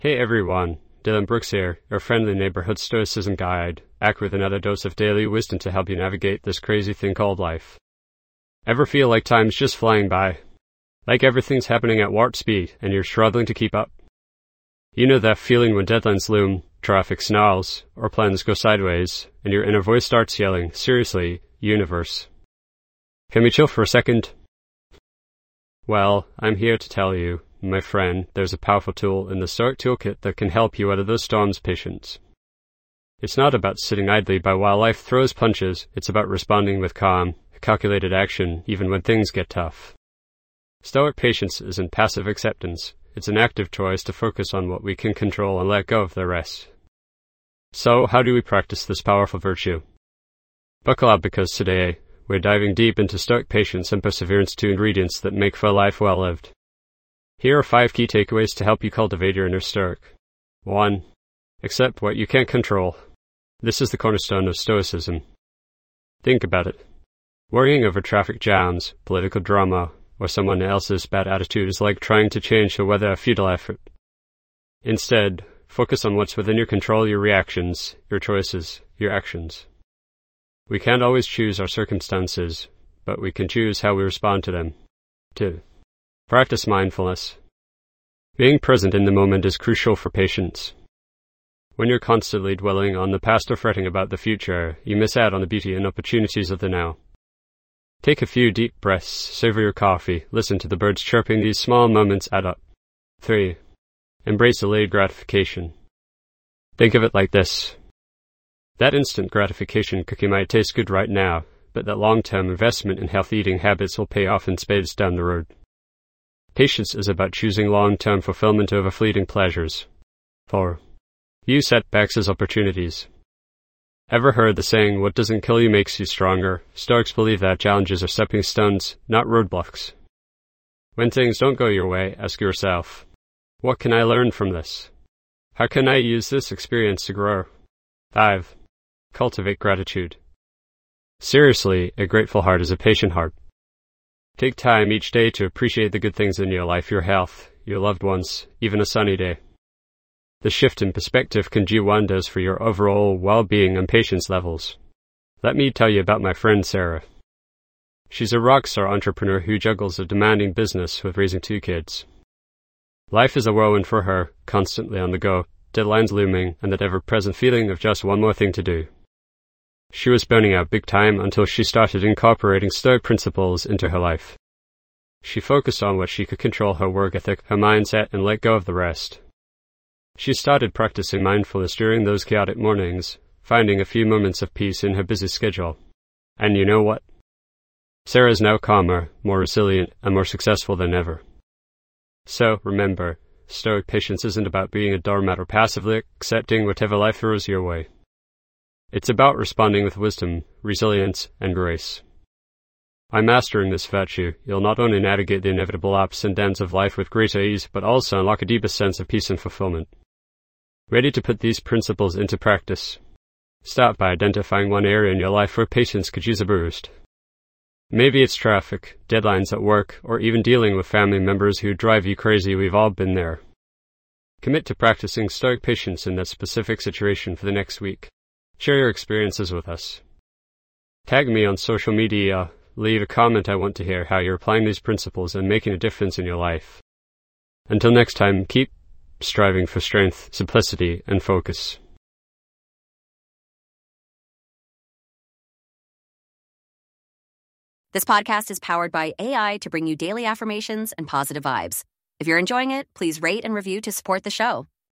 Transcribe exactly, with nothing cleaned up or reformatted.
Hey everyone, Dylan Brooks here, your friendly neighborhood stoicism guide, back with another dose of daily wisdom to help you navigate this crazy thing called life. Ever feel like time's just flying by? Like everything's happening at warp speed and you're struggling to keep up? You know that feeling when deadlines loom, traffic snarls, or plans go sideways, and your inner voice starts yelling, seriously, universe. Can we chill for a second? Well, I'm here to tell you, my friend, there's a powerful tool in the Stoic Toolkit that can help you weather those storms, patience. It's not about sitting idly by while life throws punches, it's about responding with calm, calculated action, even when things get tough. Stoic patience isn't passive acceptance, it's an active choice to focus on what we can control and let go of the rest. So, how do we practice this powerful virtue? Buckle up, because today, we're diving deep into Stoic patience and perseverance, two ingredients that make for a life well lived. Here are five key takeaways to help you cultivate your inner Stoic. one. Accept what you can't control. This is the cornerstone of Stoicism. Think about it. Worrying over traffic jams, political drama, or someone else's bad attitude is like trying to change the weather, a futile effort. Instead, focus on what's within your control, your reactions, your choices, your actions. We can't always choose our circumstances, but we can choose how we respond to them. two. Practice mindfulness. Being present in the moment is crucial for patience. When you're constantly dwelling on the past or fretting about the future, you miss out on the beauty and opportunities of the now. Take a few deep breaths, savor your coffee, listen to the birds chirping. These small moments add up. three. Embrace delayed gratification. Think of it like this. That instant gratification cookie might taste good right now, but that long-term investment in healthy eating habits will pay off in spades down the road. Patience is about choosing long-term fulfillment over fleeting pleasures. four. View setbacks as opportunities. Ever heard the saying, what doesn't kill you makes you stronger? Stoics believe that challenges are stepping stones, not roadblocks. When things don't go your way, ask yourself, what can I learn from this? How can I use this experience to grow? five. Cultivate gratitude. Seriously, a grateful heart is a patient heart. Take time each day to appreciate the good things in your life, your health, your loved ones, even a sunny day. The shift in perspective can do wonders for your overall well-being and patience levels. Let me tell you about my friend Sarah. She's a rockstar entrepreneur who juggles a demanding business with raising two kids. Life is a whirlwind for her, constantly on the go, deadlines looming, and that ever-present feeling of just one more thing to do. She was burning out big time until she started incorporating Stoic principles into her life. She focused on what she could control, her work ethic, her mindset, and let go of the rest. She started practicing mindfulness during those chaotic mornings, finding a few moments of peace in her busy schedule. And you know what? Sarah is now calmer, more resilient, and more successful than ever. So, remember, Stoic patience isn't about being a doormat or passively accepting whatever life throws your way. It's about responding with wisdom, resilience, and grace. By mastering this virtue, you'll not only navigate the inevitable ups and downs of life with greater ease, but also unlock a deeper sense of peace and fulfillment. Ready to put these principles into practice? Start by identifying one area in your life where patience could use a boost. Maybe it's traffic, deadlines at work, or even dealing with family members who drive you crazy. We've all been there. Commit to practicing Stoic patience in that specific situation for the next week. Share your experiences with us. Tag me on social media, leave a comment. I want to hear how you're applying these principles and making a difference in your life. Until next time, keep striving for strength, simplicity, and focus. This podcast is powered by A I to bring you daily affirmations and positive vibes. If you're enjoying it, please rate and review to support the show.